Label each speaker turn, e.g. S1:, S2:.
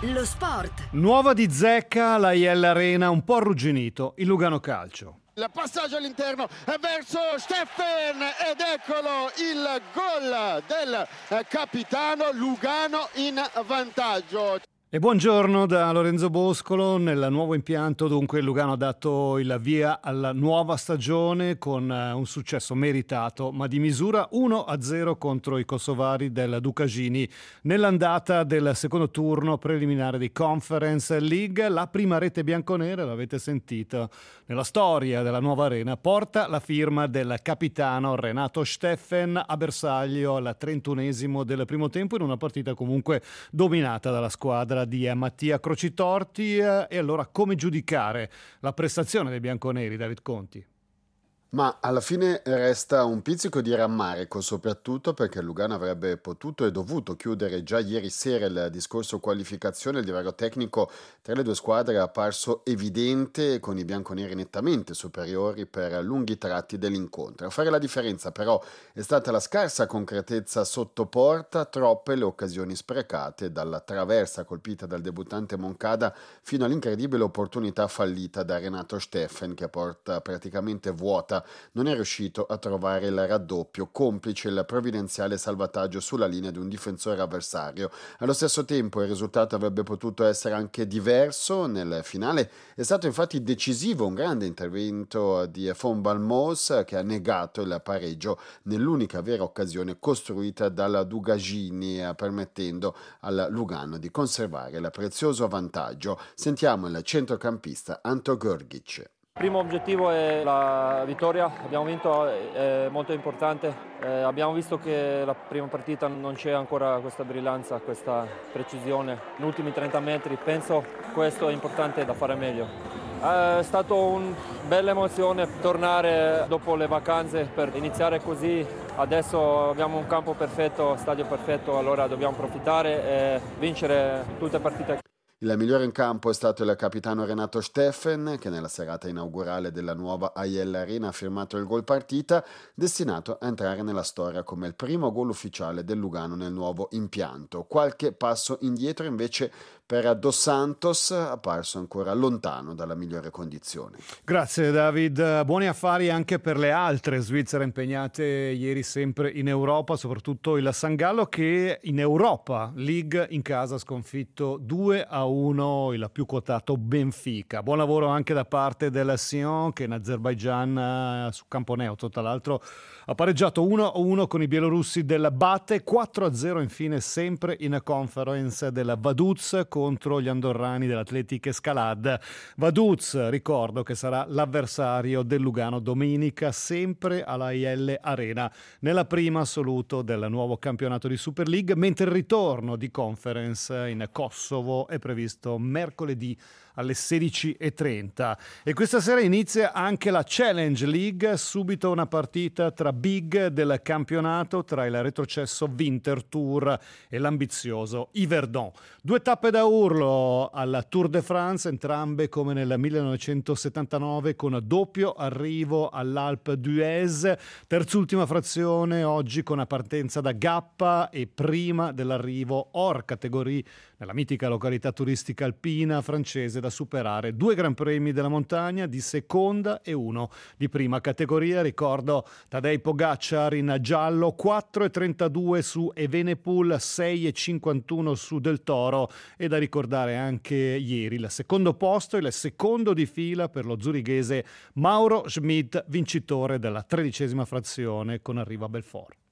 S1: Lo sport.
S2: Nuova di zecca, la IL Arena un po' arrugginito, il Lugano Calcio.
S3: Il passaggio all'interno verso Steffen ed eccolo il gol del capitano, Lugano in vantaggio.
S2: E buongiorno da Lorenzo Boscolo. Nel nuovo impianto dunque il Lugano ha dato il via alla nuova stagione con un successo meritato ma di misura 1-0 contro i kosovari del Dukagini nell'andata del secondo turno preliminare di Conference League. La prima rete bianconera, l'avete sentita, nella storia della nuova arena porta la firma del capitano Renato Steffen a bersaglio al 31esimo del primo tempo in una partita comunque dominata dalla squadra di Mattia Crocitorti. E allora come giudicare la prestazione dei bianconeri, David Conti?
S4: Ma alla fine resta un pizzico di rammarico, soprattutto perché Lugano avrebbe potuto e dovuto chiudere già ieri sera il discorso qualificazione. Il livello tecnico tra le due squadre è apparso evidente, con i bianconeri nettamente superiori per lunghi tratti dell'incontro. A fare la differenza però è stata la scarsa concretezza sotto porta, troppe le occasioni sprecate, dalla traversa colpita dal debuttante Moncada fino all'incredibile opportunità fallita da Renato Steffen, che a porta praticamente vuota non è riuscito a trovare il raddoppio, complice il provvidenziale salvataggio sulla linea di un difensore avversario. Allo stesso tempo il risultato avrebbe potuto essere anche diverso. Nel finale è stato infatti decisivo un grande intervento di Von Balmos, che ha negato il pareggio nell'unica vera occasione costruita dalla Dukagini, permettendo al Lugano di conservare il prezioso vantaggio. Sentiamo il centrocampista Anto Grgic.
S5: Il primo obiettivo è la vittoria, abbiamo vinto, è molto importante. Abbiamo visto che la prima partita non c'è ancora questa brillanza, questa precisione. Gli ultimi 30 metri, penso questo è importante da fare meglio. È stata una bella emozione tornare dopo le vacanze per iniziare così. Adesso abbiamo un campo perfetto, stadio perfetto, allora dobbiamo approfittare e vincere tutte le partite.
S4: Il migliore in campo è stato il capitano Renato Steffen, che nella serata inaugurale della nuova AIL Arena ha firmato il gol partita, destinato a entrare nella storia come il primo gol ufficiale del Lugano nel nuovo impianto. Qualche passo indietro invece per Dos Santos, apparso ancora lontano dalla migliore condizione.
S2: Grazie David, buoni affari anche per le altre svizzere impegnate ieri sempre in Europa, soprattutto il San Gallo che in Europa League in casa ha sconfitto 2-1 il più quotato Benfica. Buon lavoro anche da parte del Sion che in Azerbaigian su campo neutro tra l'altro ha pareggiato 1-1 con i bielorussi del Bate, 4-0 infine sempre in conference del Vaduz contro gli andorrani dell'Atletic Escalade. Vaduz, ricordo che sarà l'avversario del Lugano domenica sempre alla IL Arena nella prima assoluto del nuovo campionato di Super League, mentre il ritorno di conference in Kosovo è previsto mercoledì alle 16:30. E questa sera inizia anche la Challenge League, subito una partita tra big del campionato, tra il retrocesso Winter Tour e l'ambizioso Yverdon. Due tappe da urlo alla Tour de France, entrambe come nel 1979 con doppio arrivo all'Alpe d'Huez, terzultima frazione oggi con una partenza da Gappa e prima dell'arrivo hors categorie nella mitica località turistica alpina francese da superare. 2 Gran Premi della montagna di seconda e uno di prima categoria. Ricordo Tadej Pogacar in giallo, 4,32 su Evenepoel, 6,51 su Del Toro, e da ricordare anche ieri il secondo posto, il secondo di fila per lo zurighese Mauro Schmid, vincitore della 13ª frazione con arrivo a Belfort.